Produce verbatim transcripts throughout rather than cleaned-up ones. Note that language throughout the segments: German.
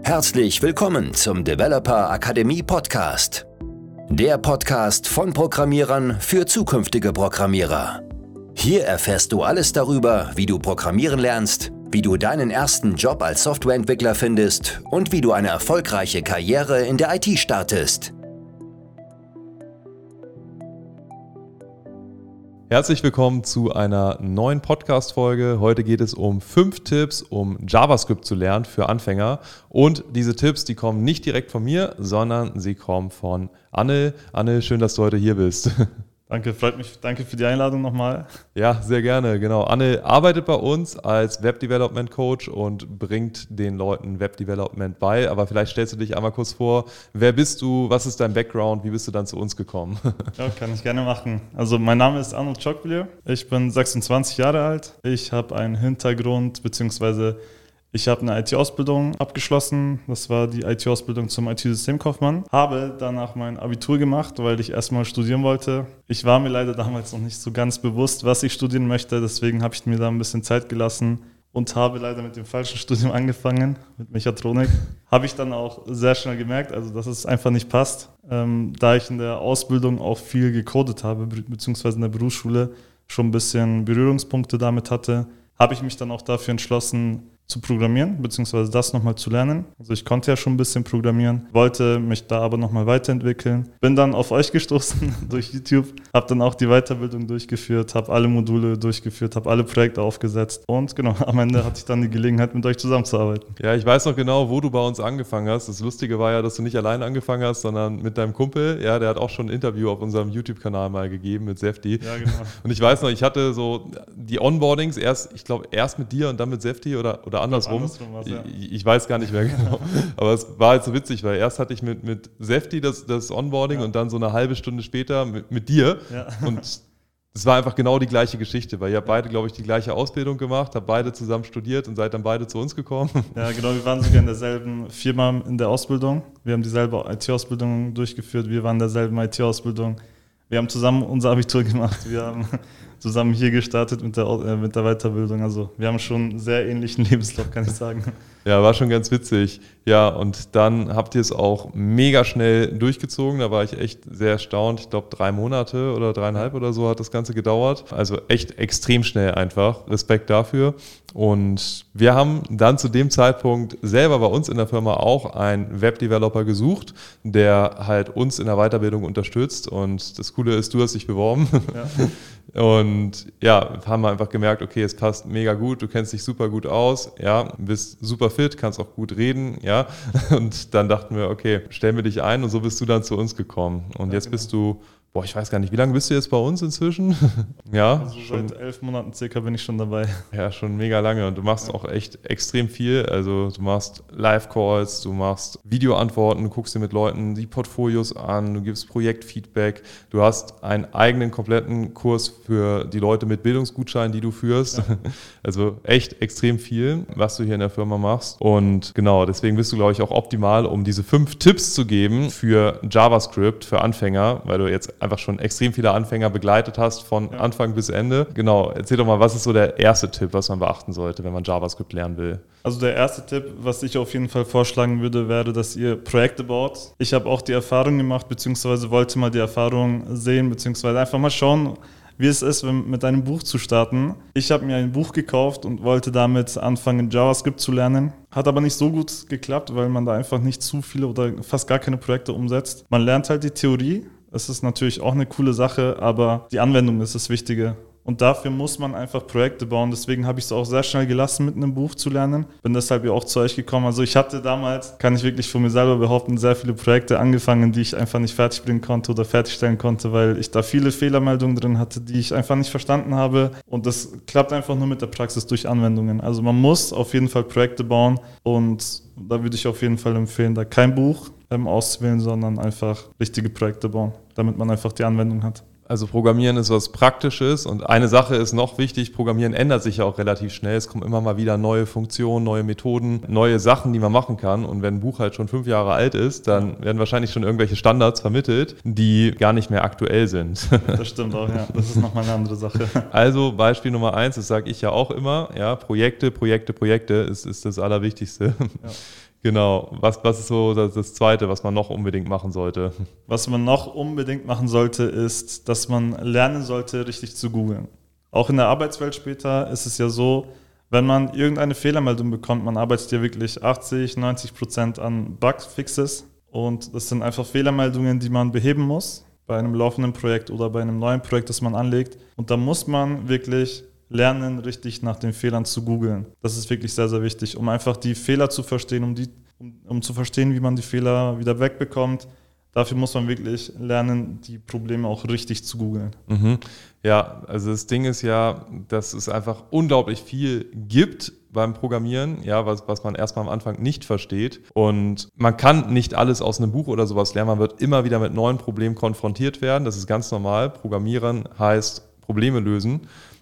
Herzlich willkommen zum Developer Akademie Podcast. Der Podcast von Programmierern für zukünftige Programmierer. Hier erfährst du alles darüber, wie du programmieren lernst, wie du deinen ersten Job als Softwareentwickler findest und wie du eine erfolgreiche Karriere in der I T startest. Herzlich willkommen zu einer neuen Podcast-Folge. Heute geht es um fünf Tipps, um JavaScript zu lernen für Anfänger. Und diese Tipps, die kommen nicht direkt von mir, sondern sie kommen von Anne. Anne, schön, dass du heute hier bist. Danke, freut mich. Danke für die Einladung nochmal. Ja, sehr gerne, genau. Anne arbeitet bei uns als Web-Development Coach und bringt den Leuten Web-Development bei. Aber vielleicht stellst du dich einmal kurz vor. Wer bist du? Was ist dein Background? Wie bist du dann zu uns gekommen? Ja, kann ich gerne machen. Also mein Name ist Arnold Chokblier. Ich bin sechsundzwanzig Jahre alt. Ich habe einen Hintergrund, beziehungsweise ich habe eine I T-Ausbildung abgeschlossen. Das war die I T-Ausbildung zum I T-Systemkaufmann. Habe danach mein Abitur gemacht, weil ich erstmal studieren wollte. Ich war mir leider damals noch nicht so ganz bewusst, was ich studieren möchte. Deswegen habe ich mir da ein bisschen Zeit gelassen und habe leider mit dem falschen Studium angefangen, mit Mechatronik. Habe ich dann auch sehr schnell gemerkt, also dass es einfach nicht passt. Ähm, da ich in der Ausbildung auch viel gecodet habe, beziehungsweise in der Berufsschule schon ein bisschen Berührungspunkte damit hatte, habe ich mich dann auch dafür entschlossen, zu programmieren, beziehungsweise das nochmal zu lernen. Also ich konnte ja schon ein bisschen programmieren, wollte mich da aber nochmal weiterentwickeln. Bin dann auf euch gestoßen durch YouTube, habe dann auch die Weiterbildung durchgeführt, habe alle Module durchgeführt, habe alle Projekte aufgesetzt und genau, am Ende hatte ich dann die Gelegenheit, mit euch zusammenzuarbeiten. Ja, ich weiß noch genau, wo du bei uns angefangen hast. Das Lustige war ja, dass du nicht alleine angefangen hast, sondern mit deinem Kumpel. Ja, der hat auch schon ein Interview auf unserem YouTube-Kanal mal gegeben mit Sefti. Ja, genau. Und ich weiß noch, ich hatte so die Onboardings erst, ich glaube, erst mit dir und dann mit Sefti oder, oder Oder andersrum. andersrum ja. ich, ich weiß gar nicht mehr genau. Aber es war halt so witzig, weil erst hatte ich mit, mit Sefti das, das Onboarding ja. und dann so eine halbe Stunde später mit, mit dir. Ja. Und es war einfach genau die gleiche Geschichte, weil ihr habt beide, glaube ich, die gleiche Ausbildung gemacht, habt beide zusammen studiert und seid dann beide zu uns gekommen. Ja, genau. Wir waren sogar in derselben Firma in der Ausbildung. Wir haben dieselbe I T-Ausbildung durchgeführt. Wir waren in derselben I T-Ausbildung. Wir haben zusammen unser Abitur gemacht. Wir haben zusammen hier gestartet mit der, äh, mit der Weiterbildung. Also wir haben schon einen sehr ähnlichen Lebenslauf, kann ich sagen. Ja, war schon ganz witzig. Ja, und dann habt ihr es auch mega schnell durchgezogen. Da war ich echt sehr erstaunt. Ich glaube, drei Monate oder dreieinhalb oder so hat das Ganze gedauert. Also echt extrem schnell einfach. Respekt dafür. Und wir haben dann zu dem Zeitpunkt selber bei uns in der Firma auch einen Webdeveloper gesucht, der halt uns in der Weiterbildung unterstützt. Und das Coole ist, du hast dich beworben. Ja. Und ja, haben wir einfach gemerkt, okay, es passt mega gut, du kennst dich super gut aus, ja, bist super fit, kannst auch gut reden, ja. Und dann dachten wir, okay, stellen wir dich ein und so bist du dann zu uns gekommen. Und ja, jetzt genau. bist du, boah, ich weiß gar nicht, wie lange bist du jetzt bei uns inzwischen? Ja, also schon seit elf Monaten circa bin ich schon dabei. Ja, schon mega lange und du machst ja. auch echt extrem viel. Also du machst Live-Calls, du machst Videoantworten, du guckst dir mit Leuten die Portfolios an, du gibst Projektfeedback, du hast einen eigenen kompletten Kurs für die Leute mit Bildungsgutscheinen, die du führst. Ja. Also echt extrem viel, was du hier in der Firma machst. Und genau, deswegen bist du, glaube ich, auch optimal, um diese fünf Tipps zu geben für JavaScript, für Anfänger, weil du jetzt einfach schon extrem viele Anfänger begleitet hast, von ja. Anfang bis Ende. Genau, erzähl doch mal, was ist so der erste Tipp, was man beachten sollte, wenn man JavaScript lernen will? Also der erste Tipp, was ich auf jeden Fall vorschlagen würde, wäre, dass ihr Projekte baut. Ich habe auch die Erfahrung gemacht, beziehungsweise wollte mal die Erfahrung sehen, beziehungsweise einfach mal schauen, wie es ist, mit einem Buch zu starten. Ich habe mir ein Buch gekauft und wollte damit anfangen, JavaScript zu lernen. Hat aber nicht so gut geklappt, weil man da einfach nicht zu viele oder fast gar keine Projekte umsetzt. Man lernt halt die Theorie. Es ist natürlich auch eine coole Sache, aber die Anwendung ist das Wichtige. Und dafür muss man einfach Projekte bauen. Deswegen habe ich es auch sehr schnell gelassen, mit einem Buch zu lernen. Bin deshalb ja auch zu euch gekommen. Also ich hatte damals, kann ich wirklich von mir selber behaupten, sehr viele Projekte angefangen, die ich einfach nicht fertigbringen konnte oder fertigstellen konnte, weil ich da viele Fehlermeldungen drin hatte, die ich einfach nicht verstanden habe. Und das klappt einfach nur mit der Praxis durch Anwendungen. Also man muss auf jeden Fall Projekte bauen und da würde ich auf jeden Fall empfehlen, da kein Buch ähm, auszuwählen, sondern einfach richtige Projekte bauen, damit man einfach die Anwendung hat. Also Programmieren ist was Praktisches und eine Sache ist noch wichtig, Programmieren ändert sich ja auch relativ schnell. Es kommen immer mal wieder neue Funktionen, neue Methoden, neue Sachen, die man machen kann. Und wenn ein Buch halt schon fünf Jahre alt ist, dann werden wahrscheinlich schon irgendwelche Standards vermittelt, die gar nicht mehr aktuell sind. Das stimmt auch, ja. Das ist nochmal eine andere Sache. Also Beispiel Nummer eins, das sage ich ja auch immer, ja, Projekte, Projekte, Projekte ist, ist das Allerwichtigste. Ja. Genau. Was, was ist so das, das Zweite, was man noch unbedingt machen sollte? Was man noch unbedingt machen sollte, ist, dass man lernen sollte, richtig zu googeln. Auch in der Arbeitswelt später ist es ja so, wenn man irgendeine Fehlermeldung bekommt, man arbeitet ja wirklich achtzig, neunzig Prozent an Bugfixes und das sind einfach Fehlermeldungen, die man beheben muss bei einem laufenden Projekt oder bei einem neuen Projekt, das man anlegt. Und da muss man wirklich lernen, richtig nach den Fehlern zu googeln. Das ist wirklich sehr, sehr wichtig, um einfach die Fehler zu verstehen, um, die, um, um zu verstehen, wie man die Fehler wieder wegbekommt. Dafür muss man wirklich lernen, die Probleme auch richtig zu googeln. Mhm. Ja, also das Ding ist ja, dass es einfach unglaublich viel gibt beim Programmieren, ja, was, was man erstmal am Anfang nicht versteht. Und man kann nicht alles aus einem Buch oder sowas lernen. Man wird immer wieder mit neuen Problemen konfrontiert werden. Das ist ganz normal. Programmieren heißt Probleme lösen.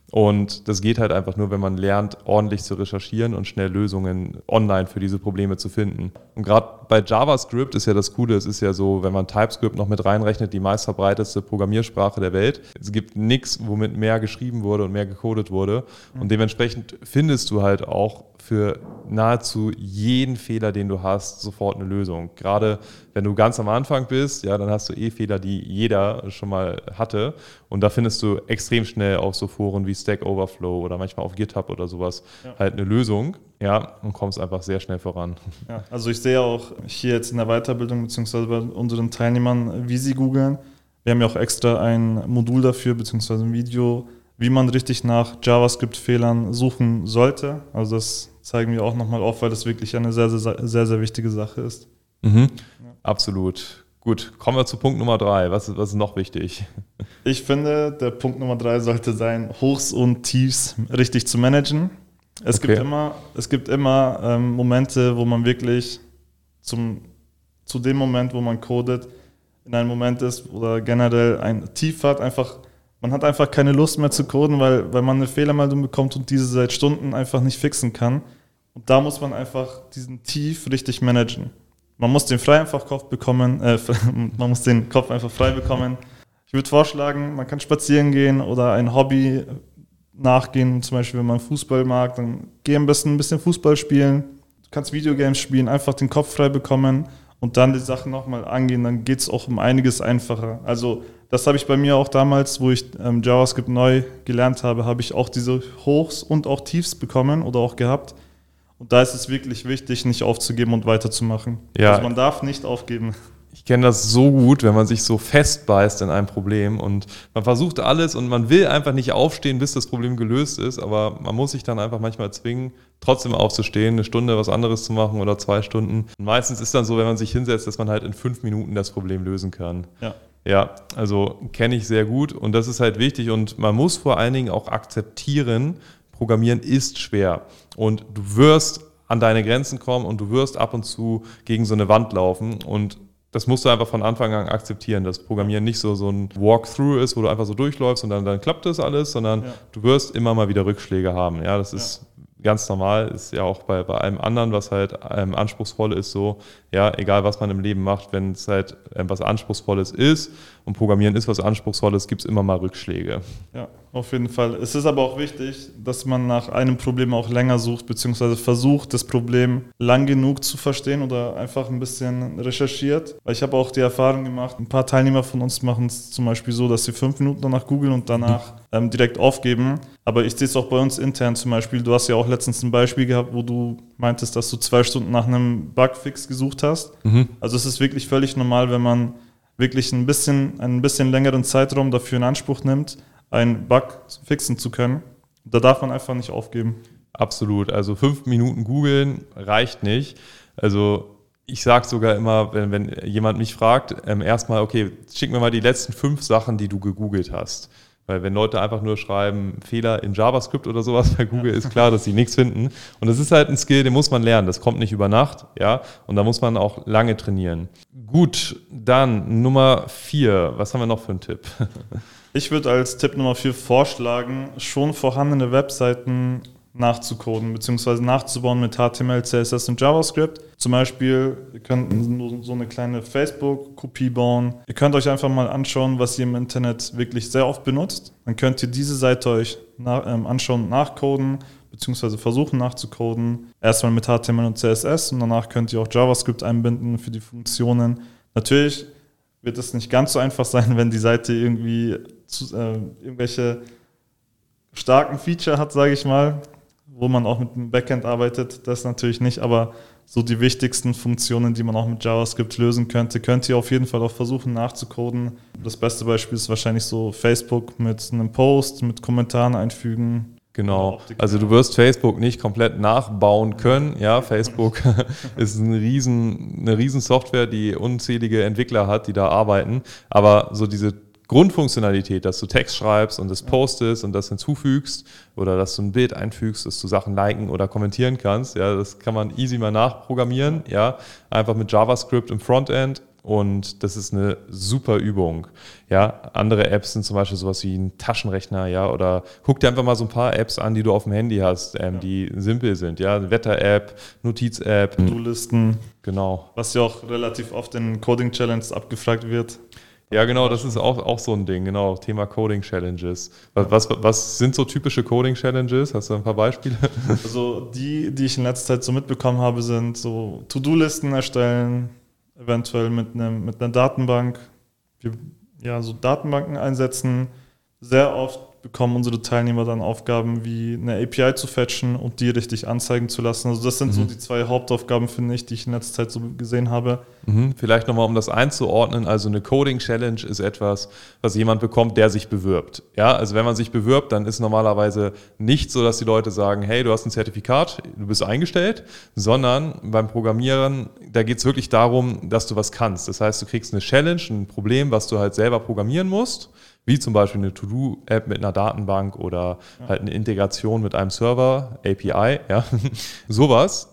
Und das geht halt einfach nur, wenn man lernt, ordentlich zu recherchieren und schnell Lösungen online für diese Probleme zu finden. Und gerade bei JavaScript ist ja das Coole, es ist ja so, wenn man TypeScript noch mit reinrechnet, die meistverbreitetste Programmiersprache der Welt. Es gibt nichts, womit mehr geschrieben wurde und mehr gecodet wurde. Und dementsprechend findest du halt auch für nahezu jeden Fehler, den du hast, sofort eine Lösung. Gerade wenn du ganz am Anfang bist, ja, dann hast du eh Fehler, die jeder schon mal hatte. Und da findest du extrem schnell auf so Foren wie Stack Overflow oder manchmal auf GitHub oder sowas ja. halt eine Lösung, ja, und kommst einfach sehr schnell voran. Ja, also ich sehe auch hier jetzt in der Weiterbildung beziehungsweise bei unseren Teilnehmern, wie sie googeln. Wir haben ja auch extra ein Modul dafür, beziehungsweise ein Video, wie man richtig nach JavaScript-Fehlern suchen sollte. Also das zeigen wir auch nochmal auf, weil das wirklich eine sehr, sehr, sehr, sehr wichtige Sache ist. Mhm. Ja. Absolut. Gut, kommen wir zu Punkt Nummer drei. Was, was ist noch wichtig? Ich finde, der Punkt Nummer drei sollte sein, Hochs und Tiefs richtig zu managen. Es okay. gibt immer, es gibt immer ähm, Momente, wo man wirklich zum, zu dem Moment, wo man codet, in einem Moment ist oder generell ein Tief hat, einfach man hat einfach keine Lust mehr zu coden, weil, weil man eine Fehlermeldung bekommt und diese seit Stunden einfach nicht fixen kann. Und da muss man einfach diesen Tief richtig managen. Man muss den frei einfach Kopf bekommen, äh, man muss den Kopf einfach frei bekommen. Ich würde vorschlagen, man kann spazieren gehen oder ein Hobby nachgehen. Zum Beispiel, wenn man Fußball mag, dann geh am besten ein bisschen Fußball spielen. Du kannst Videogames spielen, einfach den Kopf frei bekommen und dann die Sachen nochmal angehen. Dann geht es auch um einiges einfacher. Also das habe ich bei mir auch damals, wo ich ähm, JavaScript neu gelernt habe, habe ich auch diese Hochs und auch Tiefs bekommen oder auch gehabt. Und da ist es wirklich wichtig, nicht aufzugeben und weiterzumachen. Ja. Also man darf nicht aufgeben. Ich kenne das so gut, wenn man sich so festbeißt in einem Problem und man versucht alles und man will einfach nicht aufstehen, bis das Problem gelöst ist, aber man muss sich dann einfach manchmal zwingen, trotzdem aufzustehen, eine Stunde was anderes zu machen oder zwei Stunden. Und meistens ist dann so, wenn man sich hinsetzt, dass man halt in fünf Minuten das Problem lösen kann. Ja. Ja, also kenne ich sehr gut und das ist halt wichtig und man muss vor allen Dingen auch akzeptieren, Programmieren ist schwer und du wirst an deine Grenzen kommen und du wirst ab und zu gegen so eine Wand laufen und das musst du einfach von Anfang an akzeptieren, dass Programmieren nicht so, so ein Walkthrough ist, wo du einfach so durchläufst und dann, dann klappt das alles, sondern ja. du wirst immer mal wieder Rückschläge haben. Ja, das ist ja. ganz normal, ist ja auch bei, bei allem anderen, was halt ähm, anspruchsvoll ist, so, ja, egal was man im Leben macht, wenn es halt ähm, was Anspruchsvolles ist und Programmieren ist was Anspruchsvolles, gibt es immer mal Rückschläge. Ja, auf jeden Fall. Es ist aber auch wichtig, dass man nach einem Problem auch länger sucht, beziehungsweise versucht, das Problem lang genug zu verstehen oder einfach ein bisschen recherchiert. Weil ich habe auch die Erfahrung gemacht, ein paar Teilnehmer von uns machen es zum Beispiel so, dass sie fünf Minuten danach googeln und danach ähm, direkt aufgeben. Aber ich sehe es auch bei uns intern zum Beispiel. Du hast ja auch letztens ein Beispiel gehabt, wo du meintest, dass du zwei Stunden nach einem Bugfix gesucht hast. Mhm. Also es ist wirklich völlig normal, wenn man wirklich ein bisschen, einen bisschen längeren Zeitraum dafür in Anspruch nimmt, einen Bug fixen zu können. Da darf man einfach nicht aufgeben. Absolut. Also fünf Minuten googeln reicht nicht. Also ich sage sogar immer, wenn, wenn jemand mich fragt, ähm, erstmal, okay, schick mir mal die letzten fünf Sachen, die du gegoogelt hast. Weil wenn Leute einfach nur schreiben, Fehler in JavaScript oder sowas bei Google, ja. ist klar, dass sie nichts finden. Und das ist halt ein Skill, den muss man lernen. Das kommt nicht über Nacht, ja. Und da muss man auch lange trainieren. Gut, dann Nummer vier. Was haben wir noch für einen Tipp? Ich würde als Tipp Nummer vier vorschlagen, schon vorhandene Webseiten nachzucoden bzw. nachzubauen mit H T M L, C S S und JavaScript. Zum Beispiel, ihr könnt so eine kleine Facebook-Kopie bauen. Ihr könnt euch einfach mal anschauen, was ihr im Internet wirklich sehr oft benutzt. Dann könnt ihr diese Seite euch nach, ähm, anschauen und nachcoden. beziehungsweise versuchen nachzucoden. Erstmal mit H T M L und C S S und danach könnt ihr auch JavaScript einbinden für die Funktionen. Natürlich wird es nicht ganz so einfach sein, wenn die Seite irgendwie zu, äh, irgendwelche starken Feature hat, sage ich mal, wo man auch mit dem Backend arbeitet. Das natürlich nicht, aber so die wichtigsten Funktionen, die man auch mit JavaScript lösen könnte, könnt ihr auf jeden Fall auch versuchen nachzucoden. Das beste Beispiel ist wahrscheinlich so Facebook mit einem Post, mit Kommentaren einfügen. Genau, also du wirst Facebook nicht komplett nachbauen können. Ja, Facebook ist ein riesen, eine riesen Software, die unzählige Entwickler hat, die da arbeiten. Aber so diese Grundfunktionalität, dass du Text schreibst und das postest und das hinzufügst oder dass du ein Bild einfügst, dass du Sachen liken oder kommentieren kannst, ja, das kann man easy mal nachprogrammieren, ja, einfach mit JavaScript im Frontend. Und das ist eine super Übung. Ja, andere Apps sind zum Beispiel sowas wie ein Taschenrechner, ja, oder guck dir einfach mal so ein paar Apps an, die du auf dem Handy hast, ähm, ja. die simpel sind, ja, Wetter-App, Notiz-App, To-Listen, genau. Was ja auch relativ oft in Coding-Challenges abgefragt wird. Ja, genau, das ist auch, auch so ein Ding, genau, Thema Coding-Challenges. Was, was, was sind so typische Coding-Challenges? Hast du ein paar Beispiele? Also die, die ich in letzter Zeit so mitbekommen habe, sind so To-Do-Listen erstellen, eventuell mit, einem, mit einer Datenbank, wir, ja, so Datenbanken einsetzen. Sehr oft bekommen unsere Teilnehmer dann Aufgaben wie eine A P I zu fetchen und die richtig anzeigen zu lassen. Also das sind mhm. so die zwei Hauptaufgaben, finde ich, die ich in letzter Zeit so gesehen habe. Mhm. Vielleicht nochmal, um das einzuordnen, also eine Coding-Challenge ist etwas, was jemand bekommt, der sich bewirbt. Ja, also wenn man sich bewirbt, dann ist normalerweise nicht so, dass die Leute sagen, hey, du hast ein Zertifikat, du bist eingestellt, sondern beim Programmieren, da geht es wirklich darum, dass du was kannst. Das heißt, du kriegst eine Challenge, ein Problem, was du halt selber programmieren musst, wie zum Beispiel eine To-Do-App mit einer Datenbank oder ja. halt eine Integration mit einem Server, A P I, ja, sowas.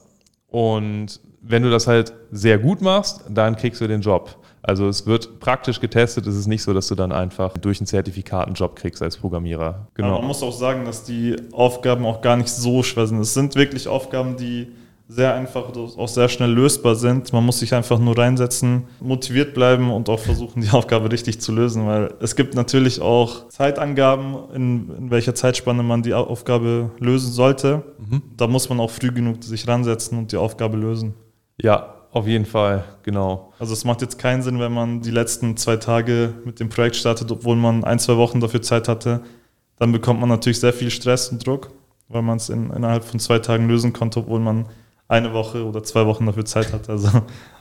Und wenn du das halt sehr gut machst, dann kriegst du den Job. Also es wird praktisch getestet, es ist nicht so, dass du dann einfach durch ein Zertifikat einen Job kriegst als Programmierer. Genau. Aber man muss auch sagen, dass die Aufgaben auch gar nicht so schwer sind. Es sind wirklich Aufgaben, die sehr einfach und auch sehr schnell lösbar sind. Man muss sich einfach nur reinsetzen, motiviert bleiben und auch versuchen, die Aufgabe richtig zu lösen, weil es gibt natürlich auch Zeitangaben, in, in welcher Zeitspanne man die Aufgabe lösen sollte. Mhm. Da muss man auch früh genug sich ransetzen und die Aufgabe lösen. Ja, auf jeden Fall, genau. Also es macht jetzt keinen Sinn, wenn man die letzten zwei Tage mit dem Projekt startet, obwohl man ein, zwei Wochen dafür Zeit hatte. Dann bekommt man natürlich sehr viel Stress und Druck, weil man es in, innerhalb von zwei Tagen lösen konnte, obwohl man eine Woche oder zwei Wochen dafür Zeit hat. Also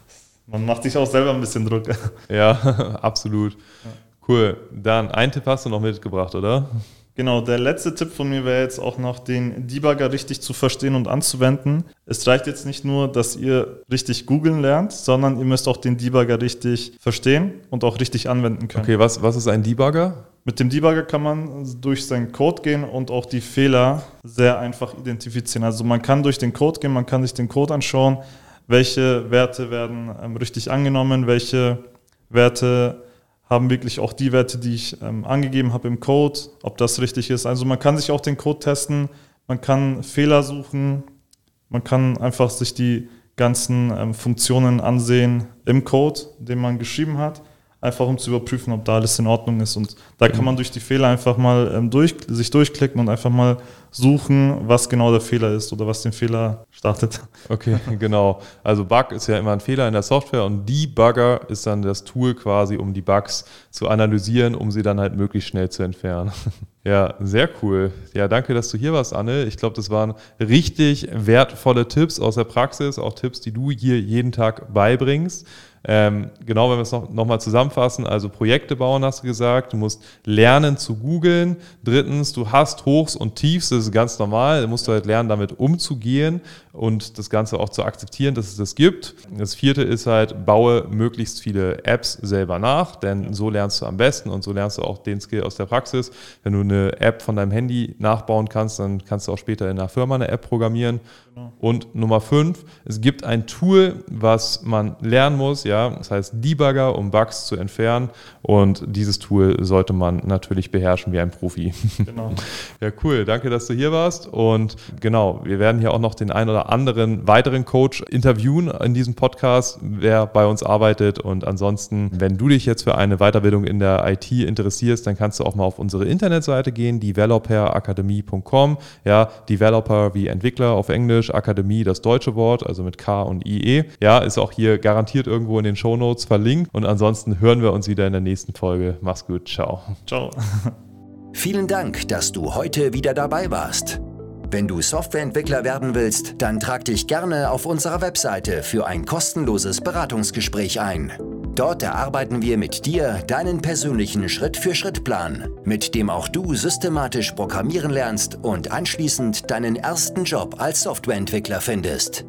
man macht sich auch selber ein bisschen Druck. Ja, absolut. Ja. Cool. Dann, einen Tipp hast du noch mitgebracht, oder? Genau, der letzte Tipp von mir wäre jetzt auch noch, den Debugger richtig zu verstehen und anzuwenden. Es reicht jetzt nicht nur, dass ihr richtig googeln lernt, sondern ihr müsst auch den Debugger richtig verstehen und auch richtig anwenden können. Okay, was, was ist ein Debugger? Mit dem Debugger kann man durch seinen Code gehen und auch die Fehler sehr einfach identifizieren. Also man kann durch den Code gehen, man kann sich den Code anschauen, welche Werte werden ähm, richtig angenommen, welche Werte haben wirklich auch die Werte, die ich ähm, angegeben habe im Code, ob das richtig ist. Also man kann sich auch den Code testen, man kann Fehler suchen, man kann einfach sich die ganzen ähm, Funktionen ansehen im Code, den man geschrieben hat, einfach um zu überprüfen, ob da alles in Ordnung ist. Und da kann man durch die Fehler einfach mal ähm, durch, sich durchklicken und einfach mal suchen, was genau der Fehler ist oder was den Fehler startet. Okay, genau. Also Bug ist ja immer ein Fehler in der Software und Debugger ist dann das Tool quasi, um die Bugs zu analysieren, um sie dann halt möglichst schnell zu entfernen. Ja, sehr cool. Ja, danke, dass du hier warst, Anne. Ich glaube, das waren richtig wertvolle Tipps aus der Praxis, auch Tipps, die du hier jeden Tag beibringst. Ähm, genau, wenn wir es noch, noch mal zusammenfassen, also Projekte bauen, hast du gesagt, du musst lernen zu googeln. Drittens, du hast Hochs und Tiefs, das ist ganz normal, da musst du halt lernen, damit umzugehen und das Ganze auch zu akzeptieren, dass es das gibt. Das vierte ist halt, baue möglichst viele Apps selber nach, denn so lernst du am besten und so lernst du auch den Skill aus der Praxis. Wenn du eine App von deinem Handy nachbauen kannst, dann kannst du auch später in einer Firma eine App programmieren. Genau. Und Nummer fünf, es gibt ein Tool, was man lernen muss, ja, das heißt Debugger, um Bugs zu entfernen und dieses Tool sollte man natürlich beherrschen wie ein Profi. Genau. Ja, cool, danke, dass du hier warst und genau, wir werden hier auch noch den ein oder anderen weiteren Coach interviewen in diesem Podcast, wer bei uns arbeitet. Und ansonsten, wenn du dich jetzt für eine Weiterbildung in der I T interessierst, dann kannst du auch mal auf unsere Internetseite gehen, developer akademie punkt com. Ja, Developer wie Entwickler auf Englisch, Akademie das deutsche Wort, also mit K und I E. Ja, ist auch hier garantiert irgendwo in den Shownotes verlinkt. Und ansonsten hören wir uns wieder in der nächsten Folge. Mach's gut, ciao. Ciao. Vielen Dank, dass du heute wieder dabei warst. Wenn du Softwareentwickler werden willst, dann trag dich gerne auf unserer Webseite für ein kostenloses Beratungsgespräch ein. Dort erarbeiten wir mit dir deinen persönlichen Schritt-für-Schritt-Plan, mit dem auch du systematisch programmieren lernst und anschließend deinen ersten Job als Softwareentwickler findest.